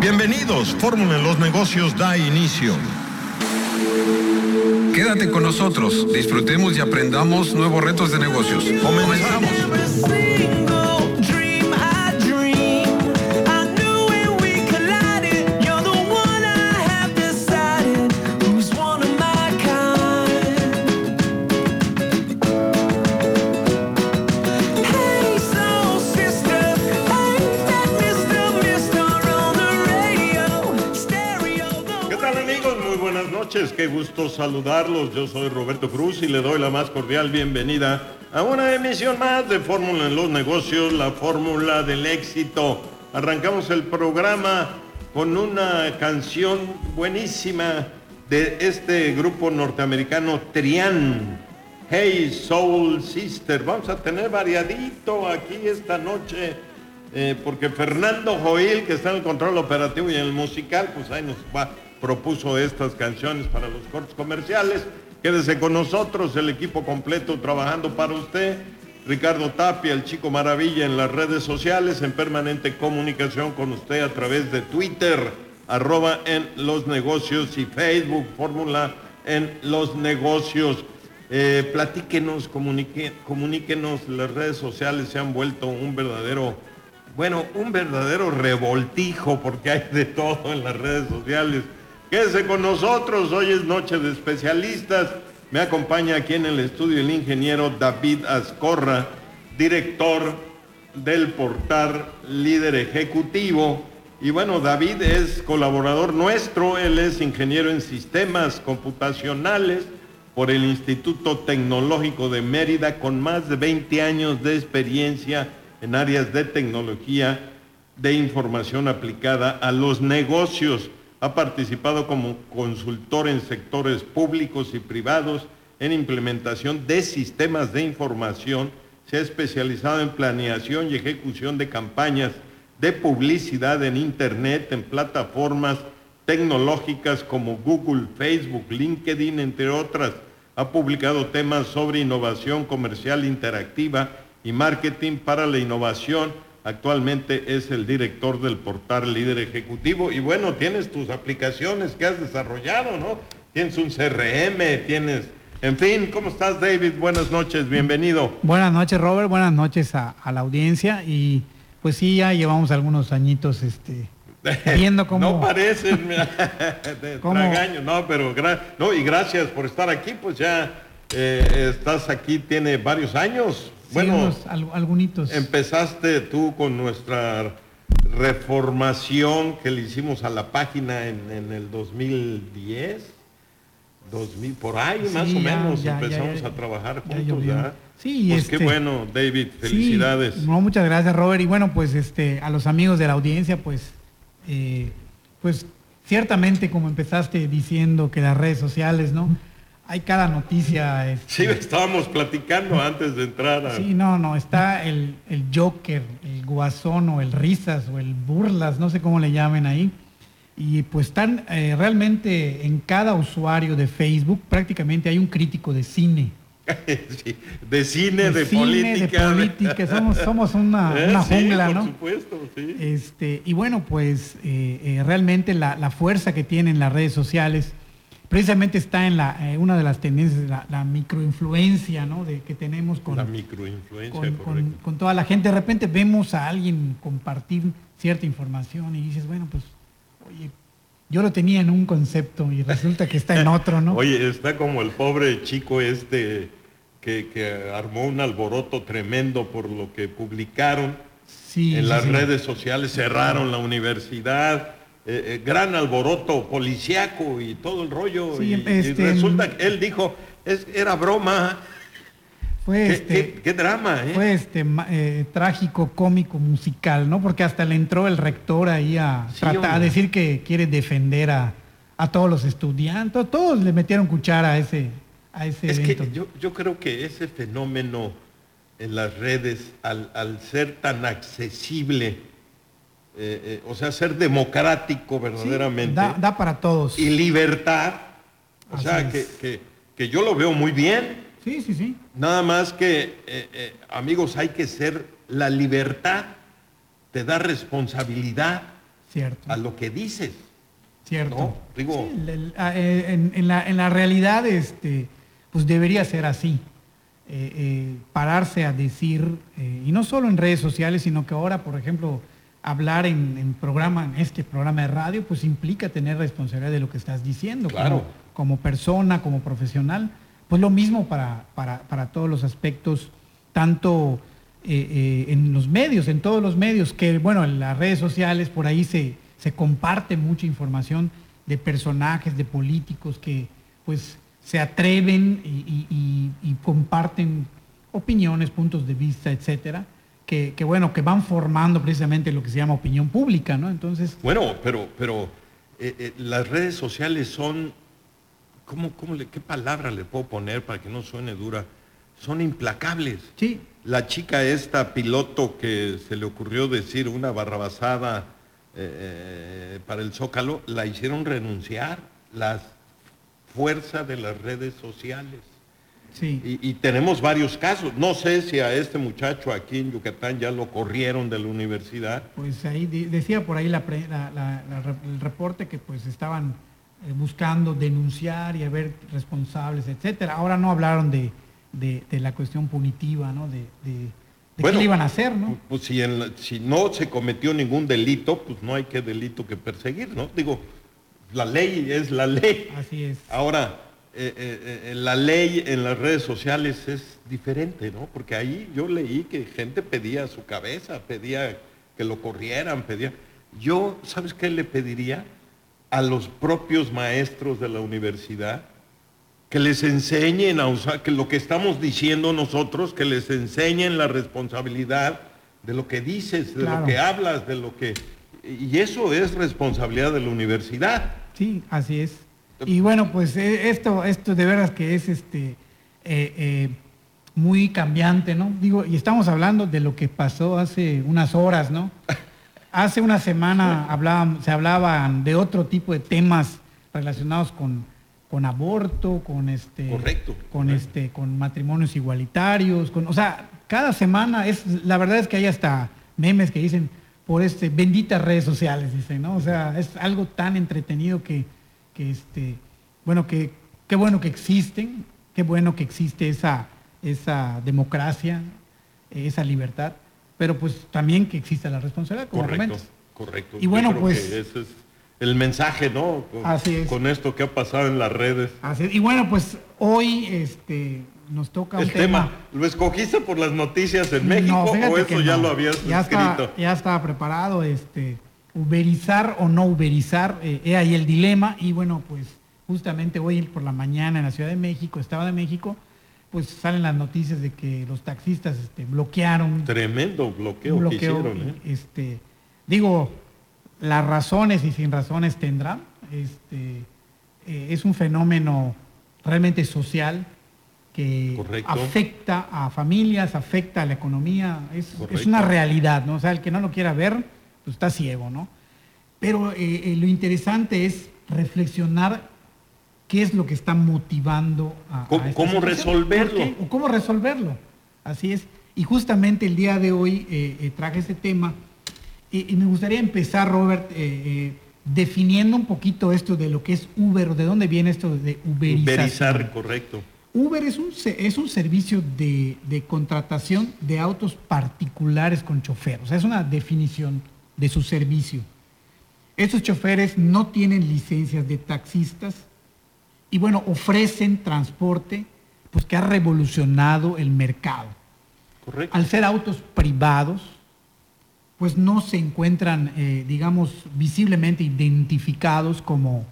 Bienvenidos, Fórmula en los Negocios da inicio. Quédate con nosotros, disfrutemos y aprendamos nuevos retos de negocios. Comenzamos. Qué gusto saludarlos. Yo soy Roberto Cruz y le doy la más cordial bienvenida a una emisión más de Fórmula en los Negocios, la fórmula del éxito. Arrancamos el programa con una canción buenísima de este grupo norteamericano Trian, Hey Soul Sister. Vamos a tener variadito aquí esta noche, porque Fernando Joil, que está en el control operativo y en el musical, pues ahí nos propuso estas canciones para los cortes comerciales. Quédese con nosotros, el equipo completo trabajando para usted. Ricardo Tapia, el Chico Maravilla en las redes sociales, en permanente comunicación con usted a través de Twitter, @en los negocios, y Facebook, Fórmula en los Negocios. Platíquenos, comuníquenos. Las redes sociales se han vuelto un verdadero revoltijo, porque hay de todo en las redes sociales. Quédese con nosotros, hoy es Noche de Especialistas. Me acompaña aquí en el estudio el ingeniero David Azcorra, director del portal Líder Ejecutivo. Y bueno, David es colaborador nuestro, él es ingeniero en sistemas computacionales por el Instituto Tecnológico de Mérida, con más de 20 años de experiencia en áreas de tecnología de información aplicada a los negocios. Ha participado como consultor en sectores públicos y privados en implementación de sistemas de información. Se ha especializado en planeación y ejecución de campañas de publicidad en Internet, en plataformas tecnológicas como Google, Facebook, LinkedIn, entre otras. Ha publicado temas sobre innovación comercial interactiva y marketing para la innovación. Actualmente es el director del portal Líder Ejecutivo. Y bueno, tienes tus aplicaciones que has desarrollado, ¿no? Tienes un CRM, en fin, ¿cómo estás, David? Buenas noches, bienvenido. Buenas noches, Robert, buenas noches a la audiencia. Y pues sí, ya llevamos algunos añitos viendo cómo... No parecen de tragaño, no, pero y gracias por estar aquí, pues ya estás aquí, tiene varios años. Sí, bueno, algunitos. Empezaste tú con nuestra reformación que le hicimos a la página en el 2010, por ahí sí, más o menos empezamos a trabajar juntos, ¿verdad? Sí, pues qué bueno, David, felicidades. Sí, no, muchas gracias, Robert. Y bueno, pues a los amigos de la audiencia, pues ciertamente, como empezaste diciendo que las redes sociales, ¿no? Hay cada noticia. Sí, estábamos platicando antes de entrar a... Sí, no, está el Joker, el Guasón o el Risas o el Burlas, no sé cómo le llamen ahí. Y pues están realmente en cada usuario de Facebook, prácticamente hay un crítico de cine. Sí, de cine, de política. De política, somos una jungla, por ¿no? Por supuesto, sí. Y bueno, pues realmente la fuerza que tienen las redes sociales precisamente está en una de las tendencias, la microinfluencia, ¿no? Que tenemos con, la microinfluencia, con toda la gente. De repente vemos a alguien compartir cierta información y dices, bueno, pues, oye, yo lo tenía en un concepto y resulta que está en otro, ¿no? Oye, está como el pobre chico que armó un alboroto tremendo por lo que publicaron en las redes sociales, cerraron la universidad. Gran alboroto policiaco y todo el rollo, sí, y resulta que él dijo, era broma. Qué drama, ¿eh? Fue trágico, cómico, musical, ¿no? Porque hasta le entró el rector ahí a decir que quiere defender a todos los estudiantes. Todos le metieron cuchara a ese evento. Que yo creo que ese fenómeno en las redes, al ser tan accesible, o sea, ser democrático verdaderamente. Sí, da para todos. Y libertad, o sea, que yo lo veo muy bien. Sí. Nada más que, amigos, hay que ser, la libertad te da responsabilidad. Cierto. a lo que dices. Cierto. ¿No? Digo, sí, en la realidad, pues debería ser así. Pararse a decir, y no solo en redes sociales, sino que ahora, por ejemplo, hablar en este programa de radio, pues implica tener responsabilidad de lo que estás diciendo, claro, como persona, como profesional. Pues lo mismo para todos los aspectos, tanto en los medios, en todos los medios, que bueno, en las redes sociales por ahí se comparte mucha información de personajes, de políticos que pues se atreven y comparten opiniones, puntos de vista, etcétera, que bueno, que van formando precisamente lo que se llama opinión pública, ¿no? Entonces... Bueno, pero las redes sociales son, ¿qué palabra le puedo poner para que no suene dura? Son implacables. Sí. La chica esta piloto que se le ocurrió decir una barrabasada para el Zócalo, la hicieron renunciar, la fuerza de las redes sociales. Sí. Y tenemos varios casos. No sé si a este muchacho aquí en Yucatán ya lo corrieron de la universidad. Pues ahí decía por ahí el reporte que pues estaban buscando denunciar y haber responsables, etcétera. Ahora no hablaron de la cuestión punitiva, ¿no? De bueno, qué le iban a hacer, ¿no? Pues si no se cometió ningún delito, pues no hay qué delito que perseguir, ¿no? Digo, la ley es la ley. Así es. Ahora, la ley en las redes sociales es diferente, ¿no? Porque ahí yo leí que gente pedía su cabeza, pedía que lo corrieran, pedía... Yo, ¿sabes qué le pediría? A los propios maestros de la universidad, que les enseñen a usar, que lo que estamos diciendo nosotros, que les enseñen la responsabilidad de lo que dices, de claro, lo que hablas, de lo que... Y eso es responsabilidad de la universidad. Sí, así es. Y bueno, pues esto de veras que es muy cambiante, ¿no? Digo, y estamos hablando de lo que pasó hace unas horas, ¿no? Hace una semana se hablaban de otro tipo de temas relacionados con aborto, correcto, con matrimonios igualitarios, o sea, cada semana la verdad es que hay hasta memes que dicen por benditas redes sociales, dicen, ¿no? O sea, es algo tan entretenido que bueno, qué bueno que existen, qué bueno que existe esa democracia, esa libertad, pero pues también que exista la responsabilidad, como comentas. Correcto. Y bueno, pues ese es el mensaje, ¿no? Así es. Con esto que ha pasado en las redes. Así es. Y bueno, pues hoy nos toca un tema. ¿Lo escogiste por las noticias en México o eso ya lo habías escrito? Ya estaba preparado, uberizar o no uberizar, ahí el dilema. Y bueno, pues justamente hoy por la mañana en la Ciudad de México, Estado de México, pues salen las noticias de que los taxistas bloquearon. Tremendo bloqueo que hicieron, Digo, las razones y sin razones tendrán. Es un fenómeno realmente social que correcto, afecta a familias, afecta a la economía, es una realidad, ¿no? O sea, el que no lo quiera ver, pues está ciego, ¿no? Pero lo interesante es reflexionar qué es lo que está motivando a ¿Cómo resolverlo? O cómo resolverlo, así es. Y justamente el día de hoy traje ese tema y me gustaría empezar, Robert, definiendo un poquito esto de lo que es Uber, o de dónde viene esto de uberización. Uberizar, correcto. Uber es un servicio de contratación de autos particulares con chofer, o sea, es una definición de su servicio. Estos choferes no tienen licencias de taxistas y bueno, ofrecen transporte pues que ha revolucionado el mercado. Correcto. Al ser autos privados, pues no se encuentran, digamos, visiblemente identificados como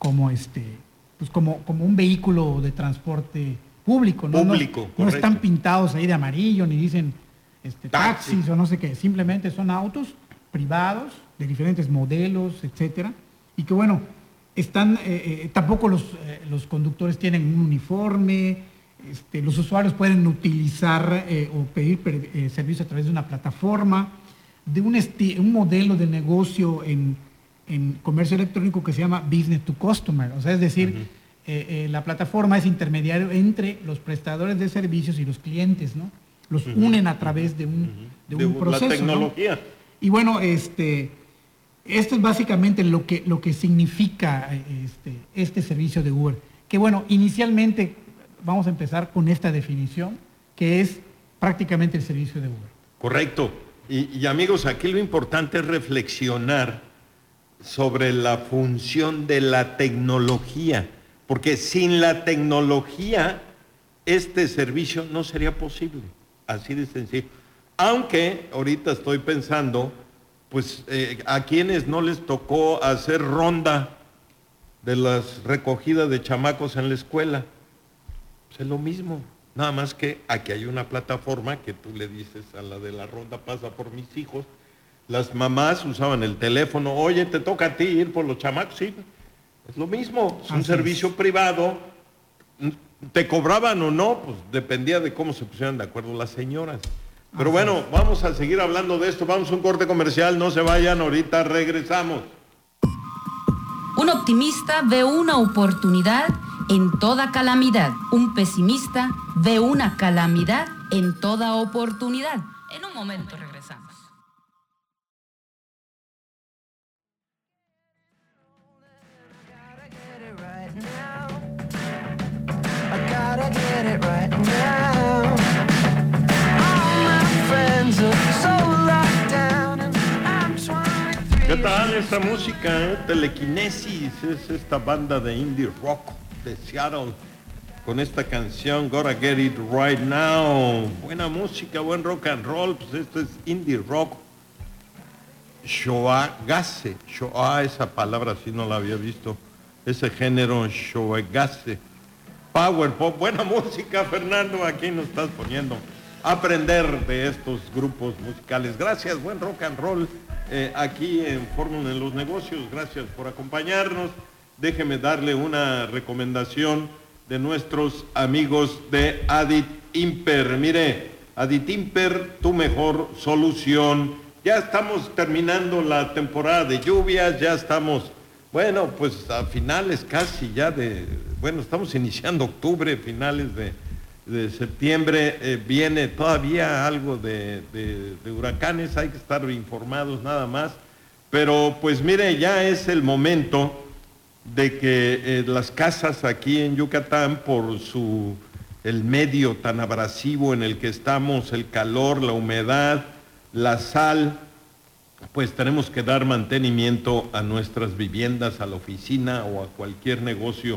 un vehículo de transporte público. No están pintados ahí de amarillo, ni dicen taxis o no sé qué. Simplemente son autos privados de diferentes modelos, etcétera. Y que bueno, tampoco los conductores tienen un uniforme. Los usuarios pueden utilizar o pedir servicio a través de una plataforma, de un modelo de negocio en comercio electrónico que se llama Business to Customer. O sea, es decir, la plataforma es intermediario entre los prestadores de servicios y los clientes, ¿no? Los unen a través de un proceso. La tecnología. ¿No? Y bueno, Esto es básicamente lo que significa este servicio de Uber. Que bueno, inicialmente vamos a empezar con esta definición, que es prácticamente el servicio de Uber. Correcto. Y amigos, aquí lo importante es reflexionar sobre la función de la tecnología, porque sin la tecnología este servicio no sería posible, así de sencillo. Aunque ahorita estoy pensando, pues a quienes no les tocó hacer ronda de las recogidas de chamacos en la escuela, pues es lo mismo. Nada más que aquí hay una plataforma que tú le dices a la de la ronda, pasa por mis hijos. Las mamás usaban el teléfono, oye, te toca a ti ir por los chamacos, sí. Es lo mismo, es un servicio privado. ¿Te cobraban o no? Pues dependía de cómo se pusieran de acuerdo las señoras. Pero bueno, vamos a seguir hablando de esto. Vamos a un corte comercial, no se vayan, ahorita regresamos. Un optimista ve una oportunidad en toda calamidad. Un pesimista ve una calamidad en toda oportunidad. En un momento regresamos. ¿Qué tal esta música? Telequinesis es esta banda de indie rock de Seattle con esta canción Gotta Get It Right Now. Buena música, buen rock and roll, pues esto es indie rock. Shoegazze, esa palabra sí no la había visto, ese género shoegazze. Power pop, buena música, Fernando, aquí nos estás poniendo a aprender de estos grupos musicales. Gracias, buen rock and roll. Aquí en Fórmula en los Negocios, gracias por acompañarnos. Déjeme darle una recomendación de nuestros amigos de Adit Imper. Mire, Adit Imper, tu mejor solución. Ya estamos terminando la temporada de lluvias, ya estamos, bueno, pues a finales casi ya estamos iniciando octubre, finales de septiembre, viene todavía algo de huracanes, hay que estar informados nada más, pero pues mire, ya es el momento de que las casas aquí en Yucatán, por el medio tan abrasivo en el que estamos, el calor, la humedad, la sal, pues tenemos que dar mantenimiento a nuestras viviendas, a la oficina o a cualquier negocio.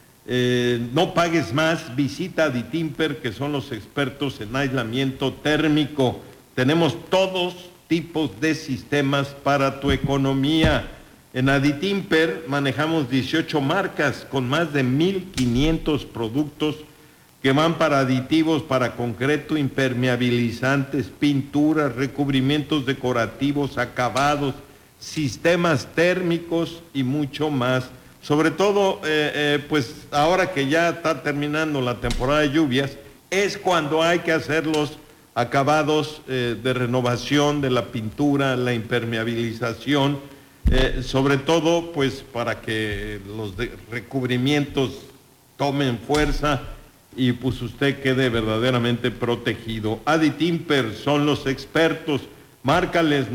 No pagues más, visita Adit Imper, que son los expertos en aislamiento térmico. Tenemos todos tipos de sistemas para tu economía. En Adit Imper manejamos 18 marcas con más de 1,500 productos que van para aditivos, para concreto, impermeabilizantes, pinturas, recubrimientos decorativos, acabados, sistemas térmicos y mucho más. Sobre todo, pues ahora que ya está terminando la temporada de lluvias, es cuando hay que hacer los acabados de renovación de la pintura, la impermeabilización, sobre todo pues para que los recubrimientos tomen fuerza y pues usted quede verdaderamente protegido. Adit Imper son los expertos. Márcales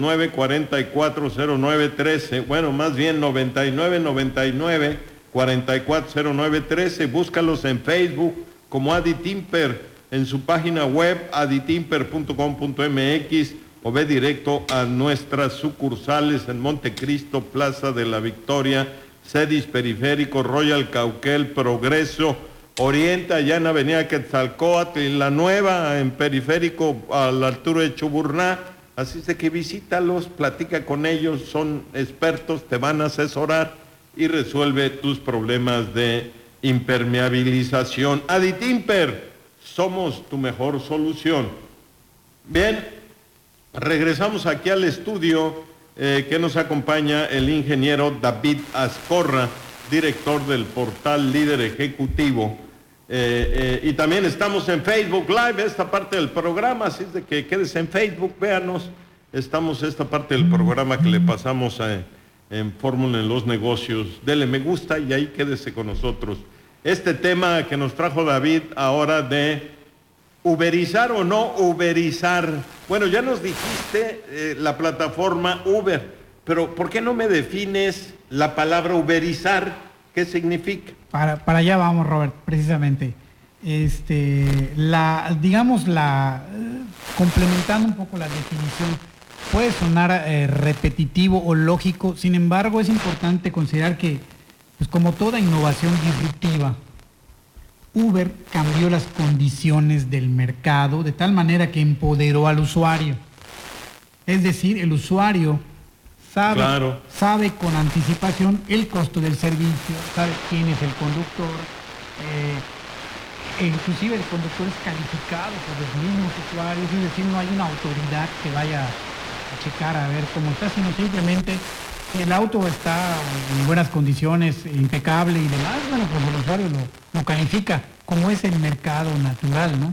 9440913, bueno, más bien 9999-440913. Búscalos en Facebook como Adit Imper, en su página web aditimper.com.mx o ve directo a nuestras sucursales en Montecristo, Plaza de la Victoria, Cedis Periférico, Royal Cauquel, Progreso, Oriente, allá en Avenida Quetzalcóatl, y la nueva en Periférico a la altura de Chuburná. Así es de que visítalos, platica con ellos, son expertos, te van a asesorar y resuelve tus problemas de impermeabilización. Adit Imper, somos tu mejor solución. Bien, regresamos aquí al estudio que nos acompaña el ingeniero David Azcorra, director del portal Líder Ejecutivo. Y también estamos en Facebook Live, esta parte del programa, así es de que quedes en Facebook, véanos. Estamos esta parte del programa que le pasamos en Fórmula en los Negocios. Dele me gusta y ahí quédese con nosotros. Este tema que nos trajo David ahora de uberizar o no uberizar. Bueno, ya nos dijiste la plataforma Uber. Pero ¿por qué no me defines la palabra uberizar? ¿Qué significa? Para allá vamos, Robert, precisamente. Complementando un poco la definición, puede sonar repetitivo o lógico, sin embargo es importante considerar que, pues como toda innovación disruptiva, Uber cambió las condiciones del mercado de tal manera que empoderó al usuario. Es decir, el usuario sabe con anticipación el costo del servicio, sabe quién es el conductor, inclusive el conductor es calificado por los mismos usuarios, es decir, no hay una autoridad que vaya a checar a ver cómo está, sino simplemente el auto está en buenas condiciones, impecable y demás, bueno, pues el usuario lo califica, como es el mercado natural, ¿no?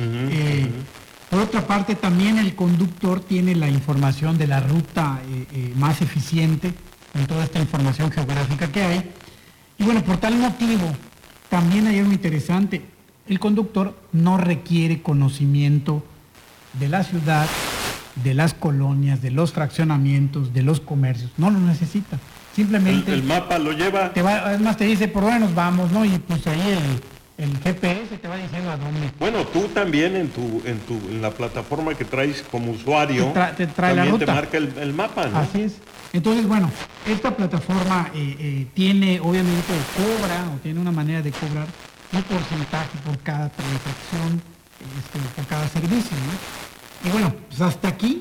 Por otra parte, también el conductor tiene la información de la ruta más eficiente, con toda esta información geográfica que hay. Y bueno, por tal motivo, también hay algo interesante, el conductor no requiere conocimiento de la ciudad, de las colonias, de los fraccionamientos, de los comercios, no lo necesita. Simplemente el mapa lo lleva. Además te dice por dónde nos vamos, ¿no? Y pues ahí el GPS te va diciendo a dónde. Bueno, tú también en la plataforma que traes como usuario, te trae la ruta. Te marca el mapa, ¿no? Así es. Entonces, bueno, esta plataforma tiene, obviamente, cobra o tiene una manera de cobrar un porcentaje por cada transacción, por cada servicio, ¿no? Y bueno, pues hasta aquí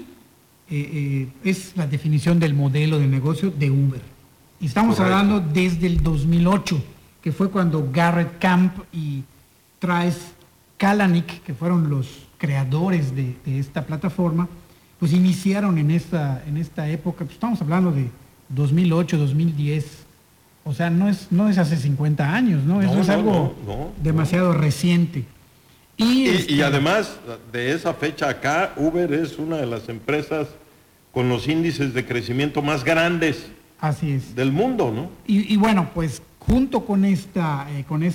es la definición del modelo de negocio de Uber. Y estamos hablando desde el 2008, que fue cuando Garrett Camp y Trace Kalanick, que fueron los creadores de esta plataforma, pues iniciaron en esta época, pues estamos hablando de 2008, 2010, o sea, no es hace 50 años, ¿no? Eso es algo demasiado reciente. Y además, de esa fecha acá, Uber es una de las empresas con los índices de crecimiento más grandes del mundo, ¿no? Y bueno, pues junto con esta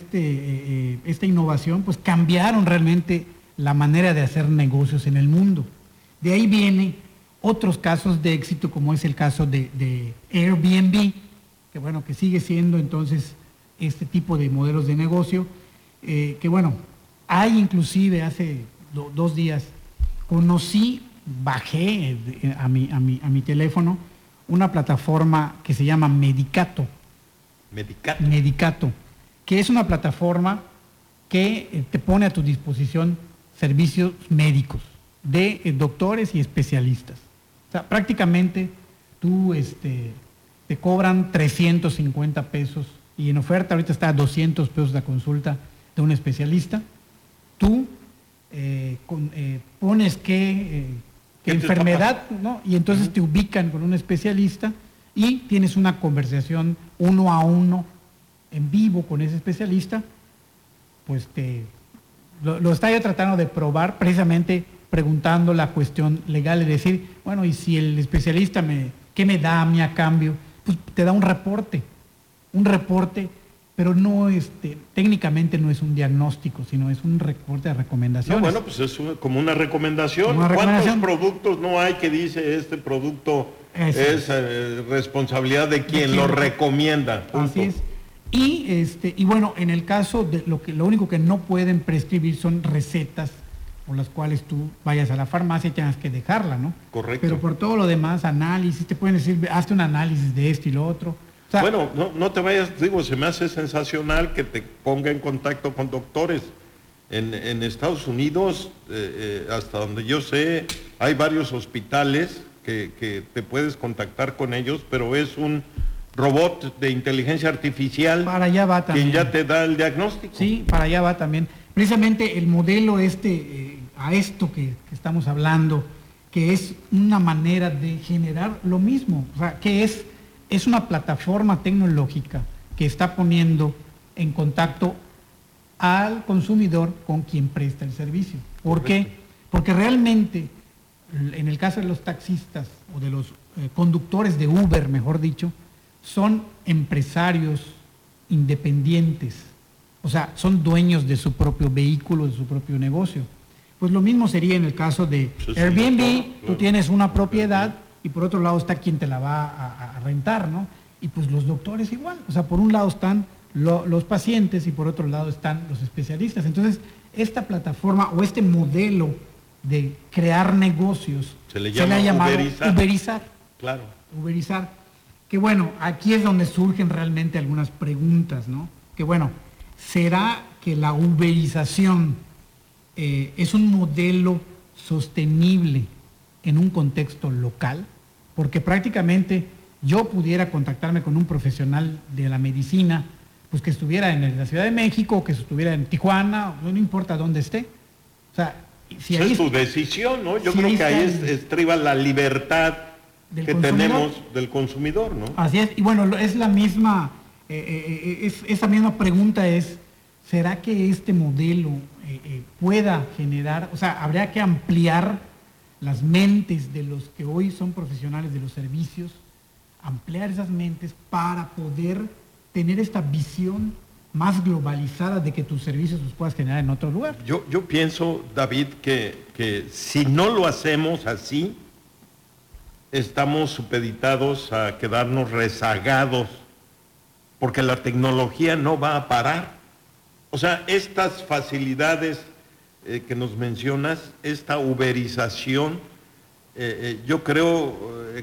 innovación, pues cambiaron realmente la manera de hacer negocios en el mundo. De ahí vienen otros casos de éxito, como es el caso de Airbnb, que bueno, que sigue siendo entonces este tipo de modelos de negocio, que bueno, hay inclusive hace 2 días, bajé a mi teléfono una plataforma que se llama Medicato, que es una plataforma que te pone a tu disposición servicios médicos de doctores y especialistas. O sea, prácticamente tú te cobran 350 pesos y en oferta ahorita está a 200 pesos la consulta de un especialista. Tú pones qué enfermedad, ¿no? Y entonces te ubican con un especialista y tienes una conversación 1 a 1 en vivo con ese especialista. Pues lo está yo tratando de probar, precisamente preguntando la cuestión legal, es decir, bueno, y si el especialista ¿qué me da a mí a cambio? Pues te da un reporte, pero no técnicamente no es un diagnóstico, sino es un reporte de recomendaciones. No, bueno, pues es como una recomendación. ¿Cuántos productos no hay que dice este producto es responsabilidad de quien lo recomienda? Punto. Así es. Y bueno, en el caso de lo único que no pueden prescribir son recetas por las cuales tú vayas a la farmacia y tengas que dejarla, ¿no? Correcto. Pero por todo lo demás, análisis, te pueden decir, hazte un análisis de esto y lo otro. O sea, bueno, no te vayas, se me hace sensacional que te ponga en contacto con doctores. En Estados Unidos, hasta donde yo sé, hay varios hospitales que te puedes contactar con ellos, pero es un robot de inteligencia artificial para allá va también, que ya te da el diagnóstico. Sí, para allá va también. Precisamente el modelo a esto que estamos hablando, que es una manera de generar lo mismo, o sea, que es una plataforma tecnológica que está poniendo en contacto al consumidor con quien presta el servicio. ¿Por qué? Porque realmente, en el caso de los taxistas o de los conductores de Uber, mejor dicho, son empresarios independientes, o sea, son dueños de su propio vehículo, de su propio negocio. Pues lo mismo sería en el caso de Airbnb, tú tienes una propiedad y por otro lado está quien te la va a rentar, ¿no? Y pues los doctores igual, o sea, por un lado están los pacientes y por otro lado están los especialistas. Entonces, esta plataforma o este modelo de crear negocios se le ha llamado uberizar. Claro. Uberizar. Que bueno, aquí es donde surgen realmente algunas preguntas, ¿no? Que bueno, ¿será que la uberización es un modelo sostenible en un contexto local? Porque prácticamente yo pudiera contactarme con un profesional de la medicina, pues que estuviera en la Ciudad de México, o que estuviera en Tijuana, no importa dónde esté. O sea, si es su decisión, ¿no? Yo creo que ahí estriba la libertad que tenemos del consumidor, ¿no? Así es, y bueno, es la misma, esa misma pregunta es, ¿será que este modelo pueda generar, o sea, habría que ampliar las mentes de los que hoy son profesionales de los servicios, ampliar esas mentes para poder tener esta visión más globalizada de que tus servicios los puedas generar en otro lugar? Yo pienso, David, que si no lo hacemos así, estamos supeditados a quedarnos rezagados, porque la tecnología no va a parar. O sea, estas facilidades que nos mencionas, esta uberización, yo creo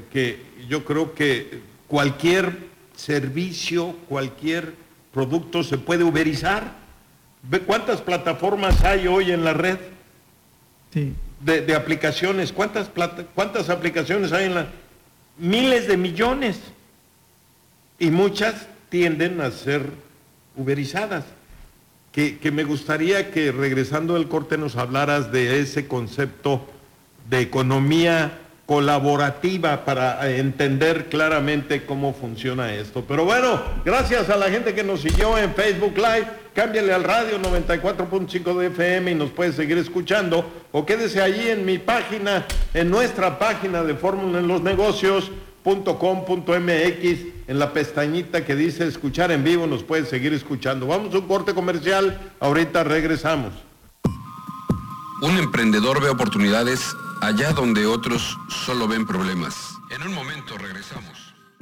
que cualquier servicio, cualquier producto se puede uberizar. ¿Ve cuántas plataformas hay hoy en la red? Sí. De aplicaciones. ¿Cuántas aplicaciones hay en la? Miles de millones. Y muchas tienden a ser uberizadas. Que me gustaría que regresando del corte nos hablaras de ese concepto de economía colaborativa para entender claramente cómo funciona esto. Pero bueno, gracias a la gente que nos siguió en Facebook Live. Cámbiale al radio 94.5 de FM y nos puede seguir escuchando, o quédese allí en mi página, en nuestra página de Fórmula en los Negocios.com.mx, en la pestañita que dice escuchar en vivo, nos puede seguir escuchando. Vamos a un corte comercial, ahorita regresamos. Un emprendedor ve oportunidades allá donde otros solo ven problemas. En un momento regresamos.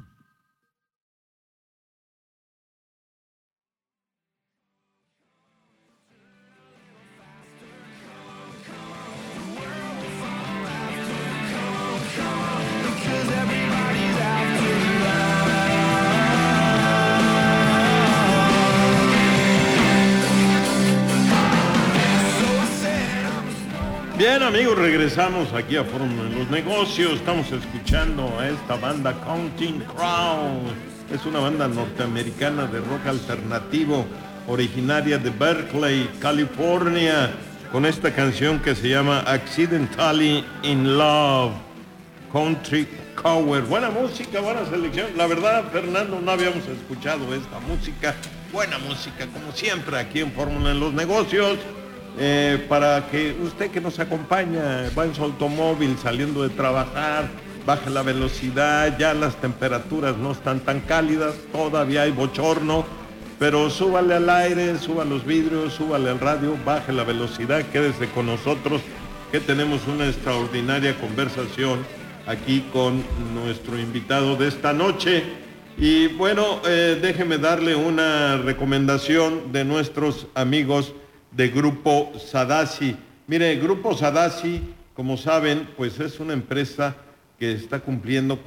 Bien, amigos, regresamos aquí a Fórmula en los Negocios. Estamos escuchando a esta banda Counting Crown. Es una banda norteamericana de rock alternativo, originaria de Berkeley, California, con esta canción que se llama Accidentally in Love, Country Cover. Buena música, buena selección. La verdad, Fernando, no habíamos escuchado esta música. Buena música, como siempre, aquí en Fórmula en los Negocios. Para que usted que nos acompaña, va en su automóvil saliendo de trabajar, baje la velocidad, ya las temperaturas no están tan cálidas, todavía hay bochorno, pero súbale al aire, suba los vidrios, súbale al radio, baje la velocidad, quédese con nosotros, que tenemos una extraordinaria conversación aquí con nuestro invitado de esta noche. Y bueno, déjeme darle una recomendación de nuestros amigos de Grupo Sadassi. Mire, Grupo Sadassi, como saben, pues es una empresa que está cumpliendo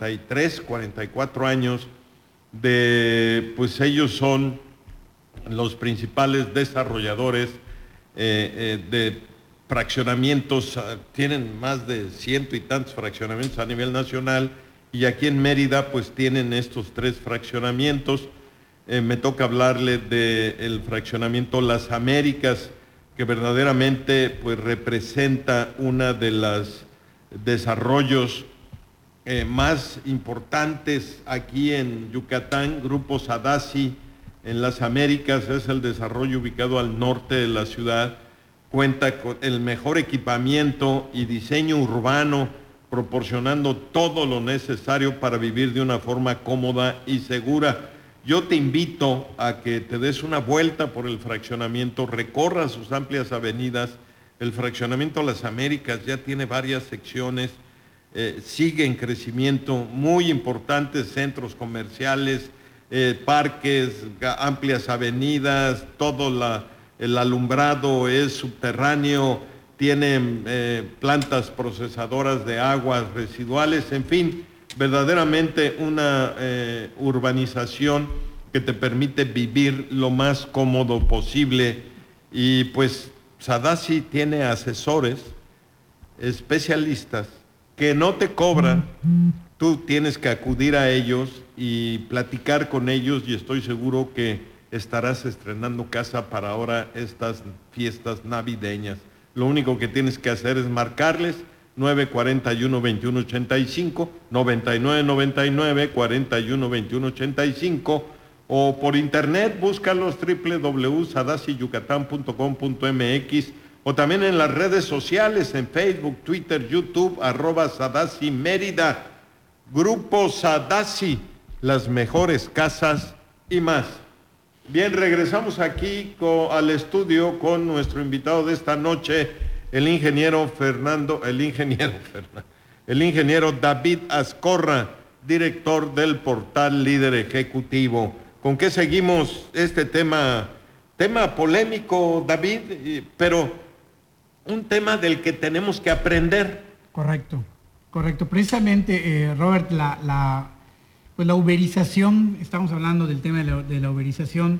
44 años pues ellos son los principales desarrolladores de fraccionamientos, tienen más de 100 y tantos fraccionamientos a nivel nacional, y aquí en Mérida pues tienen estos 3 fraccionamientos. Me toca hablarle del fraccionamiento Las Américas, que verdaderamente pues representa una de los desarrollos más importantes aquí en Yucatán. Grupo Sadassi en Las Américas es el desarrollo ubicado al norte de la ciudad, cuenta con el mejor equipamiento y diseño urbano, proporcionando todo lo necesario para vivir de una forma cómoda y segura. Yo te invito a que te des una vuelta por el fraccionamiento, recorras sus amplias avenidas. El fraccionamiento Las Américas ya tiene varias secciones, sigue en crecimiento, muy importantes centros comerciales, parques, amplias avenidas, todo el alumbrado es subterráneo, tienen plantas procesadoras de aguas residuales, en fin, verdaderamente una urbanización que te permite vivir lo más cómodo posible. Y pues Sadassi tiene asesores, especialistas, que no te cobran, tú tienes que acudir a ellos y platicar con ellos, y estoy seguro que estarás estrenando casa para ahora estas fiestas navideñas. Lo único que tienes que hacer es marcarles 941-2185, 9999-41-2185, o por internet búscalos www.sadassiyucatán.com.mx, o también en las redes sociales, en Facebook, Twitter, YouTube, @Sadassi Mérida, Grupo Sadassi, las mejores casas y más. Bien, regresamos aquí al estudio con nuestro invitado de esta noche, el ingeniero David Azcorra, director del portal Líder Ejecutivo. ¿Con qué seguimos este tema polémico, David? Pero un tema del que tenemos que aprender. Correcto. Precisamente, Robert, la uberización, estamos hablando del tema de la uberización,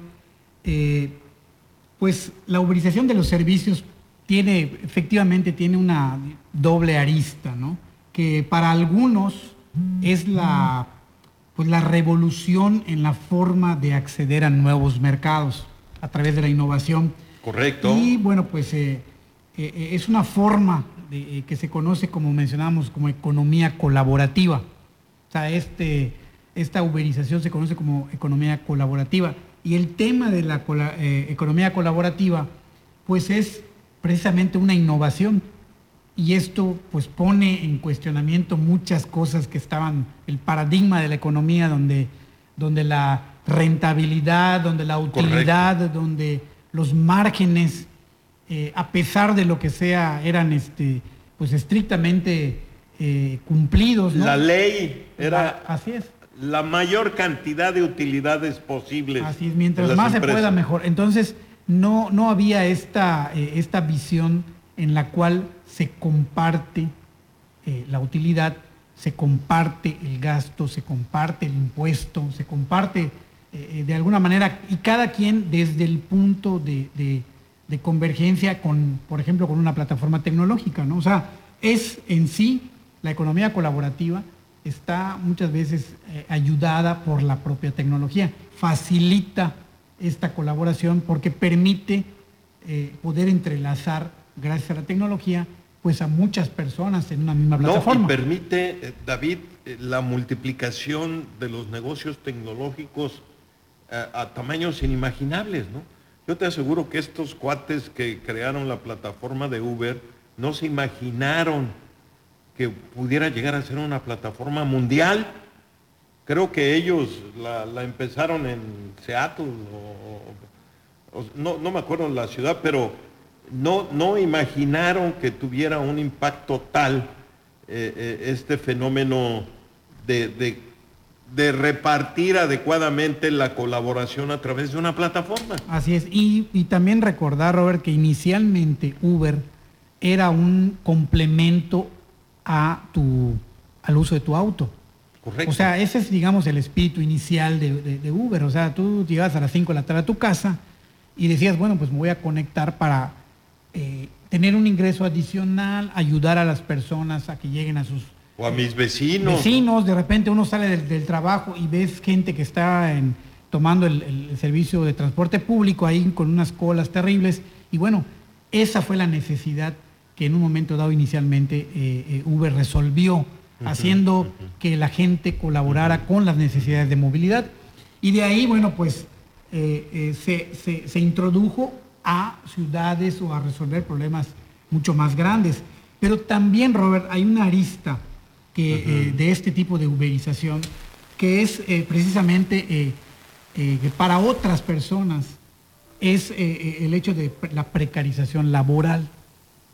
pues la uberización de los servicios efectivamente tiene una doble arista, ¿no? Que para algunos es la revolución en la forma de acceder a nuevos mercados a través de la innovación. Correcto. Y bueno, pues es una forma que se conoce, como mencionábamos, como economía colaborativa. O sea, esta uberización se conoce como economía colaborativa. Y el tema de la economía colaborativa, pues es precisamente una innovación. Y esto pues pone en cuestionamiento muchas cosas que estaban, el paradigma de la economía donde la rentabilidad, donde la utilidad, correcto, donde los márgenes, a pesar de lo que sea, eran pues estrictamente cumplidos, ¿no? La ley era así es, la mayor cantidad de utilidades posibles. Así es, mientras más empresas se pueda, mejor. Entonces no había esta visión en la cual se comparte la utilidad, se comparte el gasto, se comparte el impuesto, se comparte de alguna manera, y cada quien desde el punto de convergencia por ejemplo, con una plataforma tecnológica, ¿no? O sea, es en sí, la economía colaborativa está muchas veces ayudada por la propia tecnología, facilita esta colaboración porque permite poder entrelazar, gracias a la tecnología, pues a muchas personas en una misma plataforma. Y permite, David, la multiplicación de los negocios tecnológicos a tamaños inimaginables, ¿no? Yo te aseguro que estos cuates que crearon la plataforma de Uber no se imaginaron que pudiera llegar a ser una plataforma mundial. Creo que ellos la empezaron en Seattle, no me acuerdo la ciudad, pero no imaginaron que tuviera un impacto tal este fenómeno de repartir adecuadamente la colaboración a través de una plataforma. Así es, y también recordar, Robert, que inicialmente Uber era un complemento al uso de tu auto. Correcto. O sea, ese es, digamos, el espíritu inicial de Uber. O sea, tú llegabas a las 5 de la tarde a tu casa y decías, bueno, pues me voy a conectar para tener un ingreso adicional, ayudar a las personas a que lleguen a sus... O a mis vecinos. Vecinos, de repente uno sale del trabajo y ves gente que está tomando el servicio de transporte público ahí con unas colas terribles. Y bueno, esa fue la necesidad que en un momento dado inicialmente Uber resolvió, haciendo que la gente colaborara con las necesidades de movilidad. Y de ahí, bueno, pues se introdujo a ciudades o a resolver problemas mucho más grandes. Pero también, Robert, hay una arista de este tipo de uberización que es precisamente que para otras personas es el hecho de la precarización laboral. O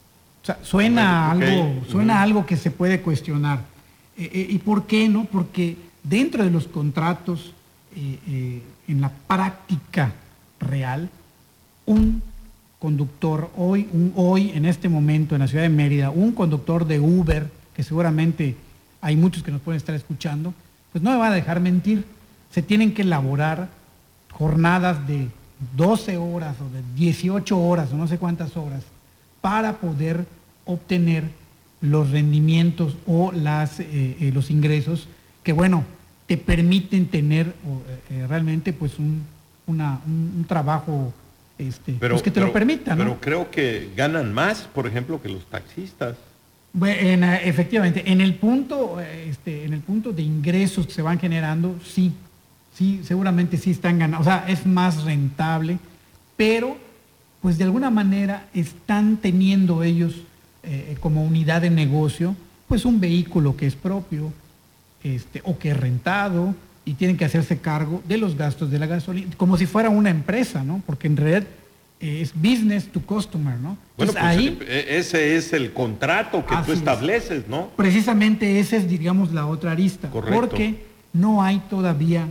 sea, suena algo que se puede cuestionar. ¿Y por qué no? Porque dentro de los contratos, en la práctica real, un conductor hoy, en este momento en la ciudad de Mérida, un conductor de Uber, que seguramente hay muchos que nos pueden estar escuchando, pues no me va a dejar mentir. Se tienen que elaborar jornadas de 12 horas o de 18 horas o no sé cuántas horas para poder obtener los rendimientos o los ingresos que, bueno, te permiten tener realmente pues un trabajo pues que te lo permita, ¿no? Pero creo que ganan más, por ejemplo, que los taxistas. Efectivamente, en el punto de ingresos que se van generando, sí, seguramente sí están ganando, o sea, es más rentable, pero pues de alguna manera están teniendo ellos como unidad de negocio, pues un vehículo que es propio, o que es rentado, y tienen que hacerse cargo de los gastos de la gasolina, como si fuera una empresa, ¿no? Porque en realidad es business to customer, ¿no? Bueno, entonces, pues ahí, ese es el contrato que tú estableces, ¿no? Precisamente esa es, digamos, la otra arista. Correcto. Porque no hay todavía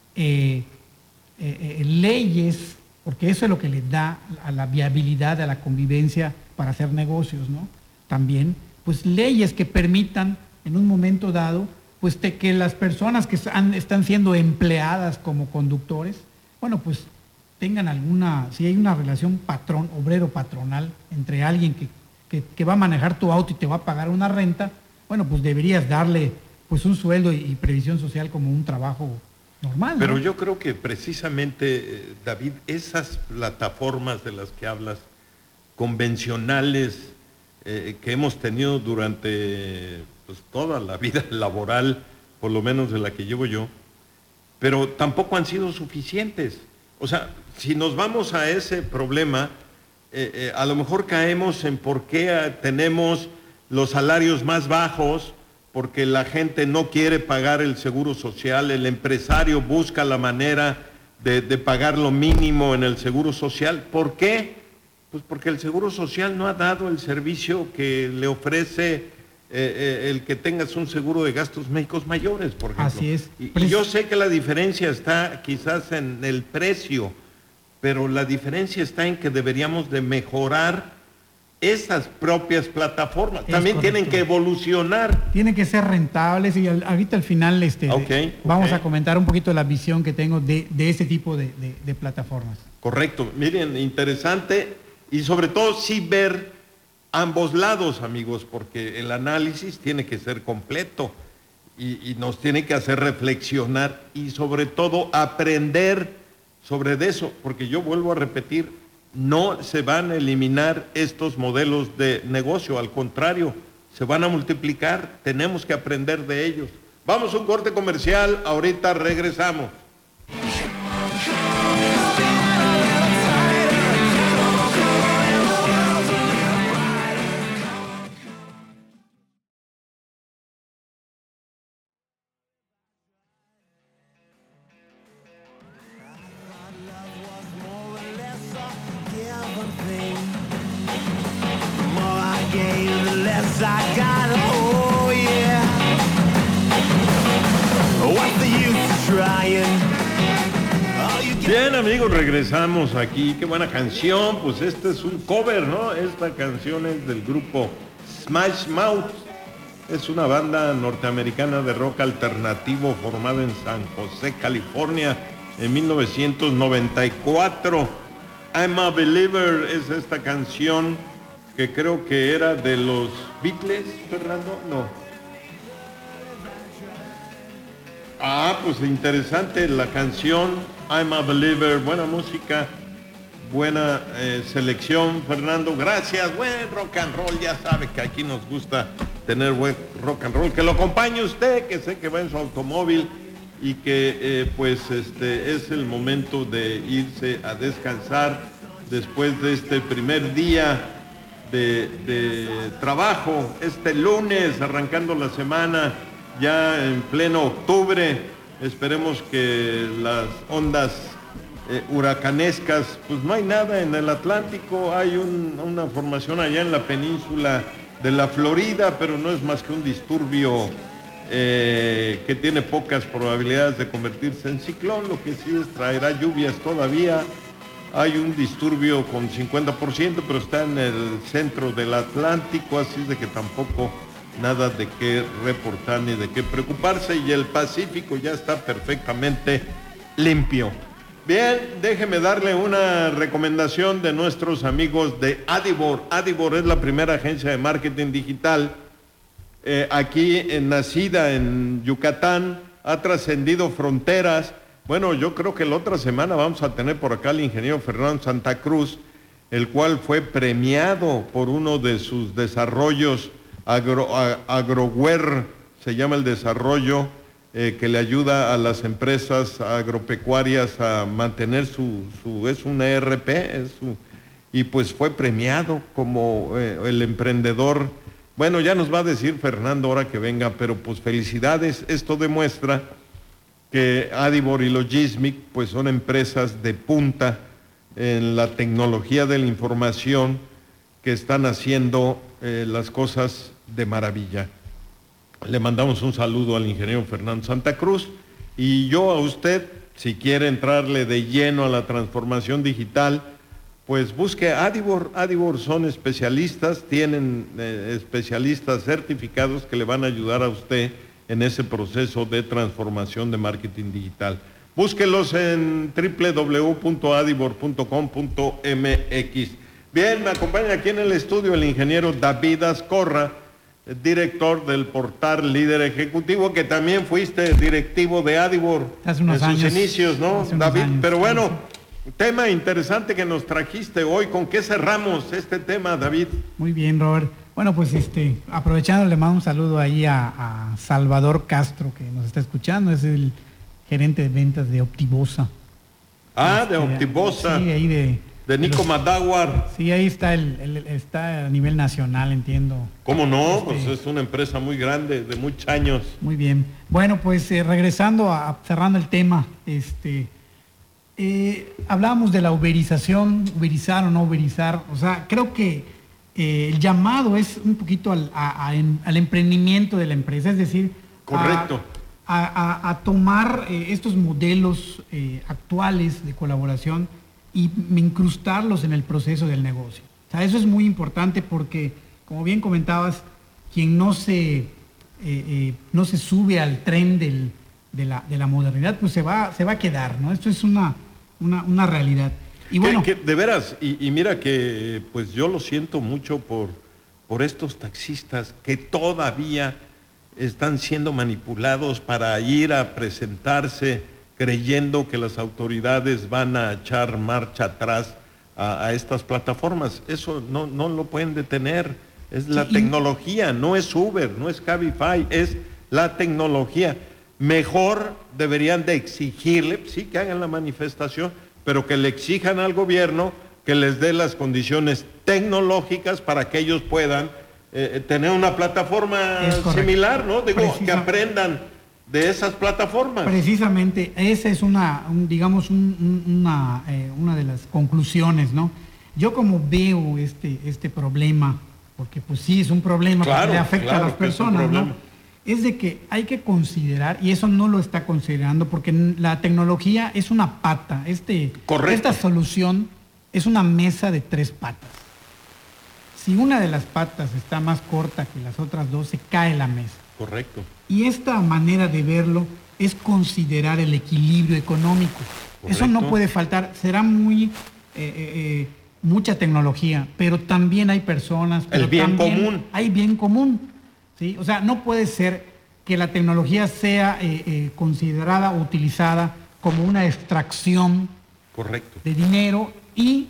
leyes, porque eso es lo que le da a la viabilidad, a la convivencia para hacer negocios, ¿no? También, pues leyes que permitan en un momento dado, pues que las personas que están siendo empleadas como conductores, bueno, pues tengan si hay una relación obrero-patronal entre alguien que va a manejar tu auto y te va a pagar una renta, bueno, pues deberías darle pues un sueldo y previsión social como un trabajo normal, ¿no? Pero yo creo que precisamente, David, esas plataformas de las que hablas, convencionales, que hemos tenido durante pues, toda la vida laboral, por lo menos de la que llevo yo, pero tampoco han sido suficientes. O sea, si nos vamos a ese problema, a lo mejor caemos en por qué tenemos los salarios más bajos, porque la gente no quiere pagar el seguro social, el empresario busca la manera de pagar lo mínimo en el seguro social. ¿Por qué? Pues porque el seguro social no ha dado el servicio que le ofrece el que tengas un seguro de gastos médicos mayores, por ejemplo. Así es. Y yo sé que la diferencia está quizás en el precio, pero la diferencia está en que deberíamos de mejorar esas propias plataformas. También correcto. tienen que evolucionar. Tienen que ser rentables y ahorita al final vamos a comentar un poquito la visión que tengo de ese tipo de plataformas. Correcto. Miren, interesante y sobre todo sí ver ambos lados, amigos, porque el análisis tiene que ser completo y nos tiene que hacer reflexionar y sobre todo aprender sobre eso, porque yo vuelvo a repetir, no se van a eliminar estos modelos de negocio, al contrario, se van a multiplicar, tenemos que aprender de ellos. Vamos a un corte comercial, ahorita regresamos. Bien, amigos, regresamos aquí. Qué buena canción. Pues este es un cover, ¿no? Esta canción es del grupo Smash Mouth. Es una banda norteamericana de rock alternativo formada en San José, California, en 1994. I'm a Believer es esta canción que creo que era de los Beatles, Fernando. No. Pues interesante la canción I'm a Believer, buena música, buena selección, Fernando, gracias. Buen rock and roll, ya sabe que aquí nos gusta tener buen rock and roll, que lo acompañe usted, que sé que va en su automóvil y que es el momento de irse a descansar después de este primer día de trabajo, este lunes, arrancando la semana, ya en pleno octubre. Esperemos que las ondas huracanescas, pues no hay nada en el Atlántico. Hay una formación allá en la península de la Florida, pero no es más que un disturbio que tiene pocas probabilidades de convertirse en ciclón. Lo que sí traerá lluvias todavía. Hay un disturbio con 50%, pero está en el centro del Atlántico, así es de que tampoco nada de qué reportar ni de qué preocuparse, y el Pacífico ya está perfectamente limpio. Bien, déjeme darle una recomendación de nuestros amigos de Adibor. Adibor es la primera agencia de marketing digital aquí, nacida en Yucatán, ha trascendido fronteras. Bueno, yo creo que la otra semana vamos a tener por acá al ingeniero Fernando Santa Cruz, el cual fue premiado por uno de sus desarrollos, AgroWare, se llama el desarrollo, que le ayuda a las empresas agropecuarias a mantener es un ERP, y pues fue premiado como el emprendedor. Bueno, ya nos va a decir Fernando ahora que venga, pero pues felicidades. Esto demuestra que Adibor y Logismic pues son empresas de punta en la tecnología de la información, que están haciendo las cosas de maravilla. Le mandamos un saludo al ingeniero Fernando Santa Cruz, y yo a usted, si quiere entrarle de lleno a la transformación digital, pues busque Adibor. Adibor son especialistas, tienen especialistas certificados que le van a ayudar a usted en ese proceso de transformación de marketing digital. Búsquelos en www.adibor.com.mx. Bien, me acompaña aquí en el estudio el ingeniero David Azcorra, director del portal Líder Ejecutivo, que también fuiste directivo de Adibor hace unos en sus años, inicios, ¿no, David? Años, pero bueno, tema interesante que nos trajiste hoy. ¿Con qué cerramos este tema, David? Muy bien, Robert. Bueno, pues aprovechando, le mando un saludo ahí a Salvador Castro, que nos está escuchando, es el gerente de ventas de Optibosa. Ah, de Optibosa. Sí, ahí de Nico Madawar. Sí, ahí está, está a nivel nacional, entiendo. ¿Cómo no? Pues es una empresa muy grande, de muchos años. Muy bien. Bueno, pues regresando cerrando el tema, hablábamos de la uberización, uberizar o no uberizar. O sea, creo que el llamado es un poquito al emprendimiento de la empresa, es decir, correcto, a tomar estos modelos actuales de colaboración y incrustarlos en el proceso del negocio. O sea, eso es muy importante porque, como bien comentabas, quien no se sube al tren de la modernidad, pues se va a quedar, ¿no? Esto es una realidad. Y bueno, de veras, y mira que pues yo lo siento mucho por estos taxistas que todavía están siendo manipulados para ir a presentarse creyendo que las autoridades van a echar marcha atrás a estas plataformas. Eso no lo pueden detener. Es la tecnología, no es Uber, no es Cabify, es la tecnología. Mejor deberían de exigirle, sí, que hagan la manifestación, pero que le exijan al gobierno que les dé las condiciones tecnológicas para que ellos puedan tener una plataforma similar, ¿no? Digo, que aprendan de esas plataformas. Precisamente, esa es una de las conclusiones, ¿no? Yo como veo este problema, porque pues sí es un problema, claro, que le afecta a las personas, ¿no? Es de que hay que considerar, y eso no lo está considerando, porque la tecnología es una pata. Esta solución es una mesa de 3 patas. Si una de las patas está más corta que las otras 2, se cae la mesa. Correcto. Y esta manera de verlo es considerar el equilibrio económico. Correcto. Eso no puede faltar. Será mucha tecnología, pero también hay personas. El bien común. Hay bien común. ¿Sí? O sea, no puede ser que la tecnología sea considerada o utilizada como una extracción, correcto, de dinero y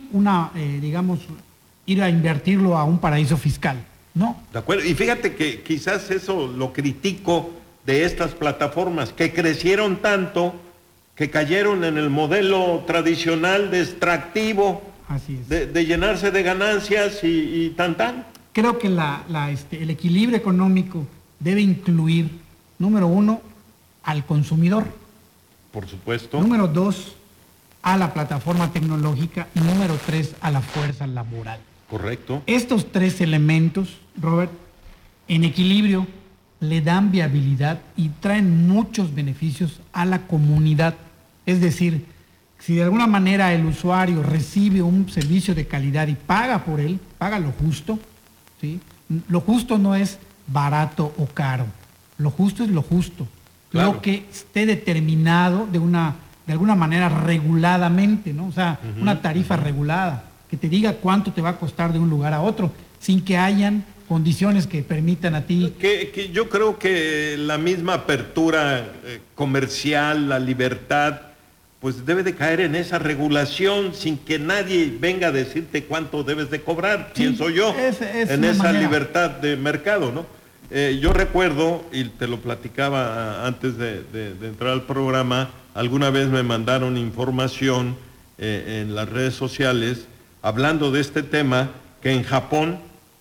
ir a invertirlo a un paraíso fiscal. No. De acuerdo. Y fíjate que quizás eso lo critico de estas plataformas, que crecieron tanto, que cayeron en el modelo tradicional de extractivo. Así es. De llenarse de ganancias y tan. Creo que el equilibrio económico debe incluir, número 1, al consumidor. Por supuesto. Número 2, a la plataforma tecnológica y número 3 a la fuerza laboral. Correcto. Estos 3 elementos, Robert, en equilibrio le dan viabilidad y traen muchos beneficios a la comunidad. Es decir, si de alguna manera el usuario recibe un servicio de calidad y paga por él, paga lo justo, ¿sí? Lo justo no es barato o caro, lo justo es lo justo, claro. Lo que esté determinado de alguna manera reguladamente, ¿no? O sea, una tarifa regulada, que te diga cuánto te va a costar de un lugar a otro, sin que hayan condiciones que permitan a ti. Que yo creo que la misma apertura comercial, la libertad, pues debe de caer en esa regulación sin que nadie venga a decirte cuánto debes de cobrar, sí, pienso yo, en esa manera. Libertad de mercado, ¿no? Yo recuerdo, y te lo platicaba antes de entrar al programa, alguna vez me mandaron información en las redes sociales hablando de este tema, que en Japón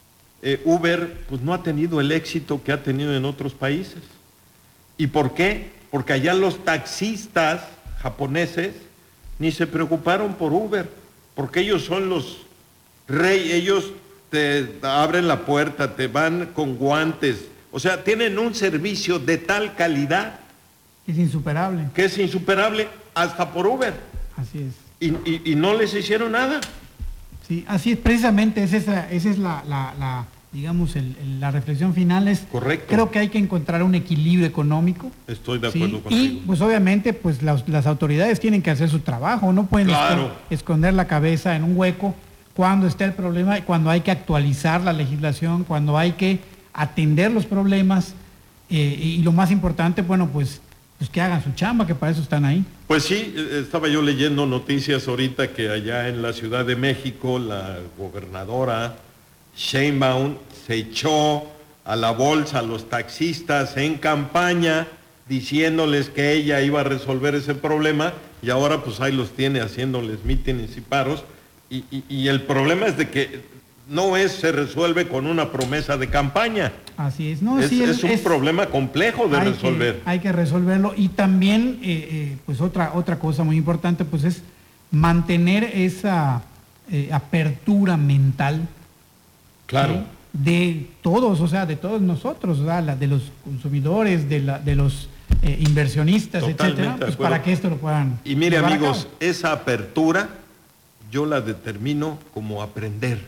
Uber pues no ha tenido el éxito que ha tenido en otros países. ¿Y por qué? Porque allá los taxistas japoneses ni se preocuparon por Uber, porque ellos son los reyes, ellos te abren la puerta, te van con guantes, o sea, tienen un servicio de tal calidad es insuperable. Que es insuperable hasta por Uber. Así es. Y no les hicieron nada. Sí, así es, precisamente esa es digamos, la reflexión final es, correcto. Creo que hay que encontrar un equilibrio económico. Estoy de acuerdo, ¿sí? Contigo. Y pues obviamente pues las autoridades tienen que hacer su trabajo, no pueden esconder la cabeza en un hueco cuando está el problema, cuando hay que actualizar la legislación, cuando hay que atender los problemas y lo más importante, bueno, pues que hagan su chamba, que para eso están ahí. Pues sí, estaba yo leyendo noticias ahorita que allá en la Ciudad de México la gobernadora Sheinbaum se echó a la bolsa a los taxistas en campaña diciéndoles que ella iba a resolver ese problema y ahora pues ahí los tiene haciéndoles mítines y paros y el problema es de que no se resuelve con una promesa de campaña. Así es. No, es un problema complejo de resolver. Hay que resolverlo y también pues otra cosa muy importante pues es mantener esa apertura mental. Claro. ¿sí? De todos, o sea, de todos nosotros, o sea, de los consumidores, de los inversionistas, totalmente, etcétera, pues para que esto lo puedan. Y mire, amigos, esa apertura yo la determino como aprender.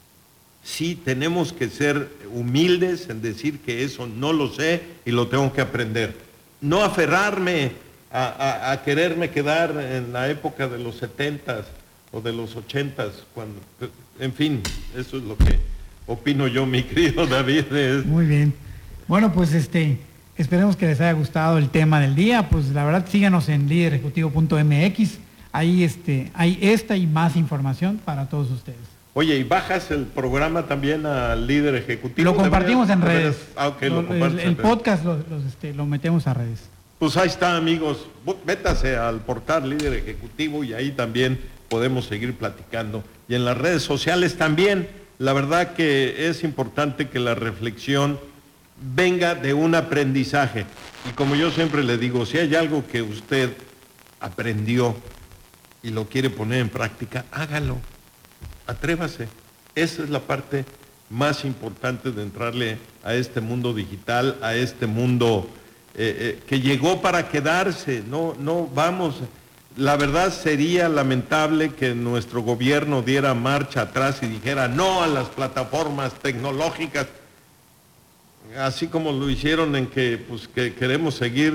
Sí, tenemos que ser humildes en decir que eso no lo sé y lo tengo que aprender. No aferrarme a quererme quedar en la época de los 70s o de los 80s, cuando, en fin, eso es lo que opino yo, mi querido David. Muy bien. Bueno, pues esperemos que les haya gustado el tema del día. Pues la verdad, síganos en liderejecutivo.mx. Ahí hay esta y más información para todos ustedes. Oye, ¿y bajas el programa también al Líder Ejecutivo? Lo compartimos en redes. Okay, el podcast lo metemos a redes. Pues ahí está, amigos. Métase al portal Líder Ejecutivo y ahí también podemos seguir platicando. Y en las redes sociales también. La verdad que es importante que la reflexión venga de un aprendizaje. Y como yo siempre le digo, si hay algo que usted aprendió y lo quiere poner en práctica, hágalo. Atrévase. Esa es la parte más importante de entrarle a este mundo digital, a este mundo que llegó para quedarse. No vamos. La verdad sería lamentable que nuestro gobierno diera marcha atrás y dijera no a las plataformas tecnológicas, así como lo hicieron en que queremos seguir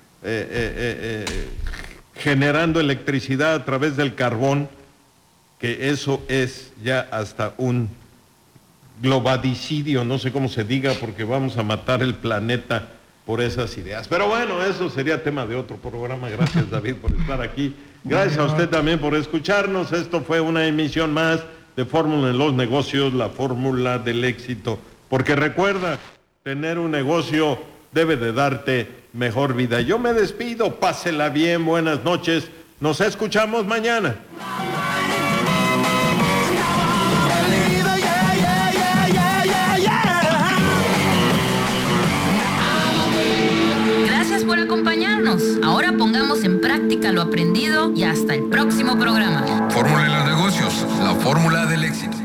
generando electricidad a través del carbón, que eso es ya hasta un globadicidio, no sé cómo se diga, porque vamos a matar el planeta por esas ideas. Pero bueno, eso sería tema de otro programa. Gracias, David, por estar aquí. Gracias a usted también por escucharnos. Esto fue una emisión más de Fórmula en los Negocios, la fórmula del éxito. Porque recuerda, tener un negocio debe de darte mejor vida. Yo me despido, pásela bien, buenas noches. Nos escuchamos mañana. Por acompañarnos. Ahora pongamos Pongamos en práctica lo aprendido y hasta el próximo programa. Fórmula en los negocios, la fórmula del éxito.